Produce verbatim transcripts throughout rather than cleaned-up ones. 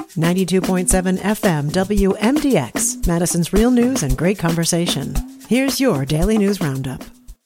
ninety-two point seven F M W M D X, Madison's real news and great conversation. Here's your Daily News Roundup.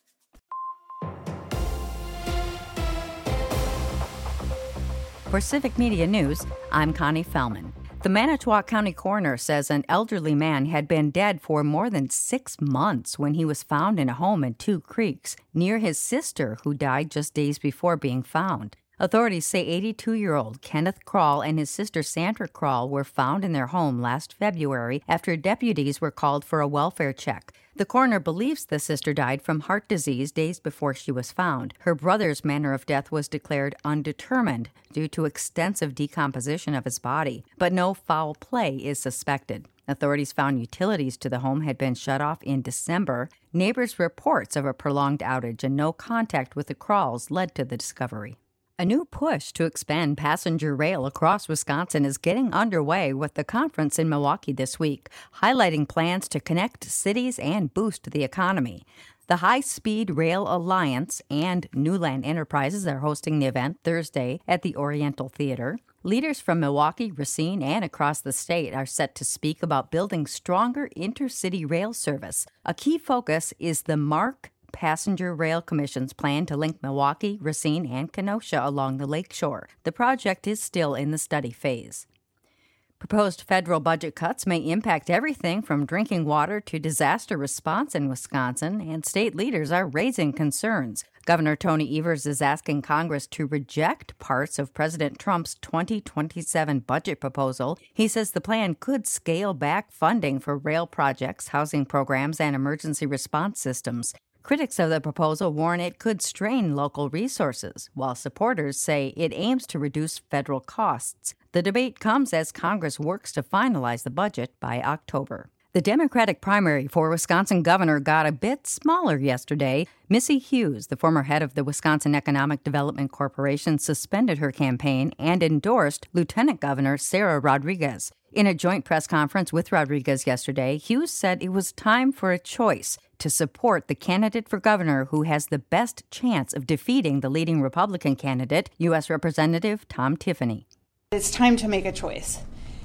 For Civic Media News, I'm Connie Fellman. The Manitowoc County coroner says an elderly man had been dead for more than six months when he was found in a home in Two Creeks near his sister, who died just days before being found. Authorities say eighty-two-year-old Kenneth Krall and his sister Sandra Krall were found in their home last February after deputies were called for a welfare check. The coroner believes the sister died from heart disease days before she was found. Her brother's manner of death was declared undetermined due to extensive decomposition of his body, but no foul play is suspected. Authorities found utilities to the home had been shut off in December. Neighbors' reports of a prolonged outage and no contact with the Kralls led to the discovery. A new push to expand passenger rail across Wisconsin is getting underway with the conference in Milwaukee this week, highlighting plans to connect cities and boost the economy. The High Speed Rail Alliance and Newland Enterprises are hosting the event Thursday at the Oriental Theater. Leaders from Milwaukee, Racine, and across the state are set to speak about building stronger intercity rail service. A key focus is the MARC Passenger Rail Commission's plan to link Milwaukee, Racine, and Kenosha along the lakeshore. The project is still in the study phase. Proposed federal budget cuts may impact everything from drinking water to disaster response in Wisconsin, and state leaders are raising concerns. Governor Tony Evers is asking Congress to reject parts of President Trump's twenty twenty-seven budget proposal. He says the plan could scale back funding for rail projects, housing programs, and emergency response systems. Critics of the proposal warn it could strain local resources, while supporters say it aims to reduce federal costs. The debate comes as Congress works to finalize the budget by October. The Democratic primary for Wisconsin governor got a bit smaller yesterday. Missy Hughes, the former head of the Wisconsin Economic Development Corporation, suspended her campaign and endorsed Lieutenant Governor Sarah Rodriguez. In a joint press conference with Rodriguez yesterday, Hughes said it was time for a choice to support the candidate for governor who has the best chance of defeating the leading Republican candidate, U S Representative Tom Tiffany. It's time to make a choice.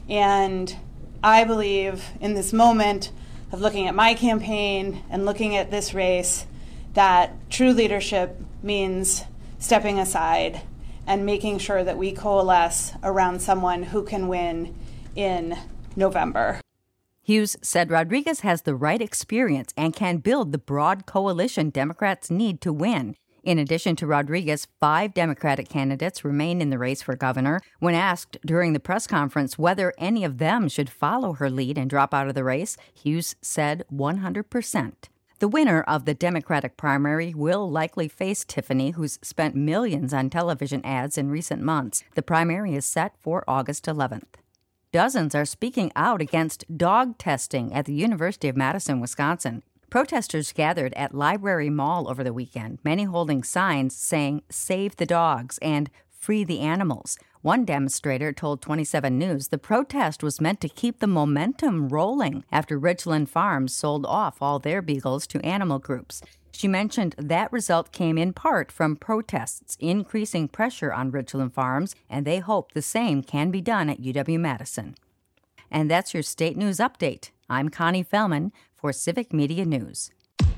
And I believe in this moment of looking at my campaign and looking at this race that true leadership means stepping aside and making sure that we coalesce around someone who can win in November. Hughes said Rodriguez has the right experience and can build the broad coalition Democrats need to win. In addition to Rodriguez, five Democratic candidates remain in the race for governor. When asked during the press conference whether any of them should follow her lead and drop out of the race, Hughes said one hundred percent. The winner of the Democratic primary will likely face Tiffany, who's spent millions on television ads in recent months. The primary is set for August eleventh. Dozens are speaking out against dog testing at the University of Madison, Wisconsin. Protesters gathered at Library Mall over the weekend, many holding signs saying, "Save the dogs" and "Free the animals." One demonstrator told twenty-seven News the protest was meant to keep the momentum rolling after Ridgeland Farms sold off all their beagles to animal groups. She mentioned that result came in part from protests increasing pressure on Ridgeland Farms, and they hope the same can be done at U W-Madison. And that's your state news update. I'm Connie Fellman for Civic Media News.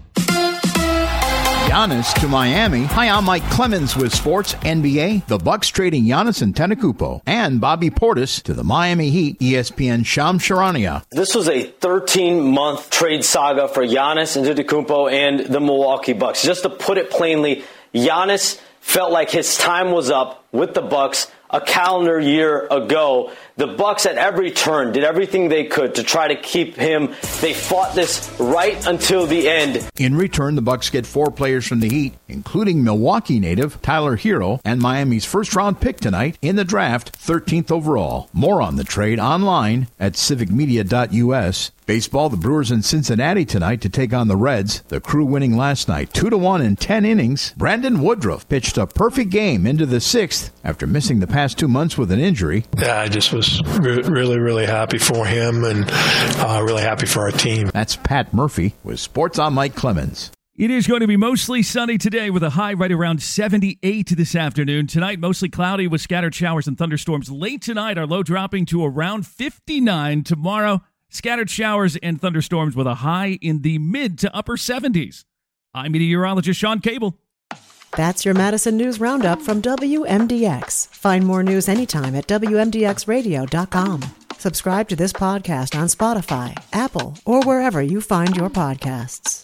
Giannis to Miami. Hi, I'm Mike Clemens with Sports N B A. The Bucks trading Giannis Antetokounmpo and Bobby Portis to the Miami Heat. E S P N Shams Charania. This was a thirteen-month trade saga for Giannis Antetokounmpo and the Milwaukee Bucks. Just to put it plainly, Giannis felt like his time was up with the Bucks a calendar year ago. The Bucks at every turn did everything they could to try to keep him. They fought this right until the end. In return, the Bucks get four players from the Heat, including Milwaukee native Tyler Hero and Miami's first-round pick tonight in the draft, thirteenth overall. More on the trade online at civic media dot U S. Baseball, the Brewers in Cincinnati tonight to take on the Reds. The Crew winning last night two to one in ten innings. Brandon Woodruff pitched a perfect game into the sixth after missing the past two months with an injury. Yeah, I just was re- really, really happy for him and uh, really happy for our team. That's Pat Murphy with Sports on Mike Clemens. It is going to be mostly sunny today with a high right around seventy-eight this afternoon. Tonight, mostly cloudy with scattered showers and thunderstorms. Late tonight, our low dropping to around fifty-nine. Tomorrow, scattered showers and thunderstorms with a high in the mid to upper seventies. I'm meteorologist Sean Cable. That's your Madison News Roundup from W M D X. Find more news anytime at W M D X radio dot com. Subscribe to this podcast on Spotify, Apple, or wherever you find your podcasts.